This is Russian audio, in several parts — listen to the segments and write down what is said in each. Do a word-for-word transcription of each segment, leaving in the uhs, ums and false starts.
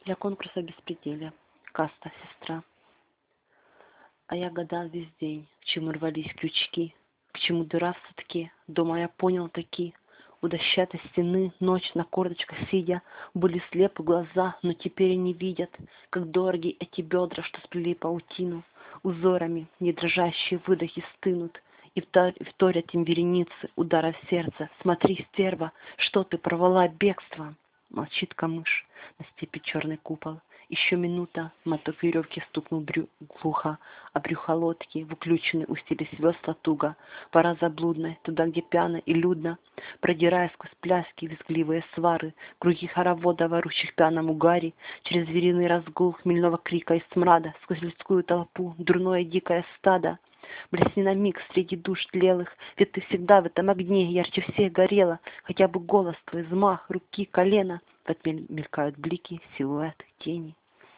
Для конкурса беспределия. Каста, сестра. А я гадал весь день, к чему рвались крючки, к чему дыра в садке. Дома я понял таки, у дощатой стены, ночь на корточках сидя, были слепы глаза, но теперь они видят, как дороги эти бедра, что сплели паутину. Узорами недрожащие выдохи стынут, и вторят им вереницы удара в сердце. Смотри, стерва, что ты порвала бегство. Молчит камыш, на степи черный купол. Еще минута, моток веревки стукнул брю... глухо, а брюхо лодки, выключены, устились весла туго. Пора заблудной, туда, где пьяно и людно, продирая сквозь пляски визгливые свары, круги хоровода, ворущих пьяном угаре, через звериный разгул хмельного крика и смрада, сквозь людскую толпу, дурное дикое стадо. Блесни на миг среди душ тлелых, ведь ты всегда в этом огне ярче всех горела, хотя бы голос твой, взмах, руки, колено, в отмель мелькают блики, силуэты, тени.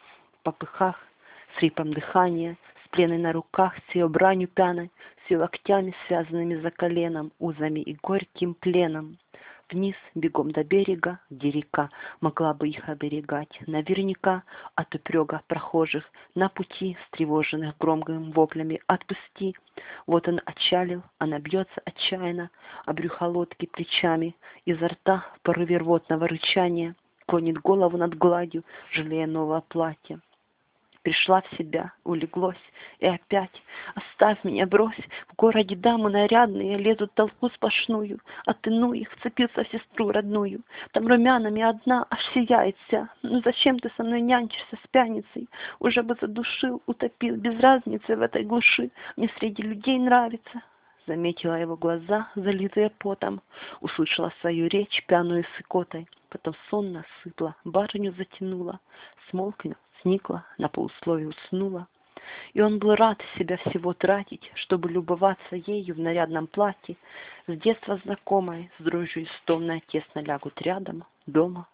В попыхах, с рипом дыхания, с пленой на руках, с ее бранью пьяной, с ее локтями, связанными за коленом, узами и горьким пленом. Вниз, бегом до берега, где река могла бы их оберегать, наверняка от упрега прохожих, на пути, встревоженных громкими воплями «Отпусти!». Вот он отчалил, она бьется отчаянно, а брюхо лодки плечами, изо рта в порыве рвотного рычания клонит голову над гладью, жалея нового платья. Пришла в себя, улеглось, и опять оставь меня, брось. В городе дамы нарядные лезут в толпу сплошную, а ты, ну их, вцепился в сестру родную. Там румянами одна аж сияет вся. Ну зачем ты со мной нянчишься с пьяницей? Уже бы задушил, утопил, без разницы в этой глуши. Мне среди людей нравится. Заметила его глаза, залитые потом, услышала свою речь, пьяную с икотой, потом сонно сыпла, барыню затянула, смолкнет, сникла, на полусловие уснула. И он был рад себя всего тратить, чтобы любоваться ею в нарядном платье, с детства знакомой, с дрожью истомной, тесно лягут рядом, дома,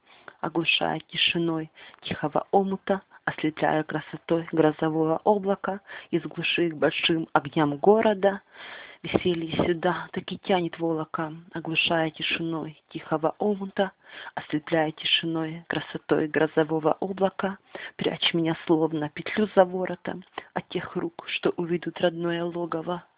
оглушая тишиной тихого омута, ослепляя красотой грозового облака, из глуши к большим огням города. Веселье сюда таки тянет волоком, оглушая тишиной тихого омута, ослепляя тишиной красотой грозового облака. Прячь меня словно петлю за воротом от тех рук, что увидут родное логово.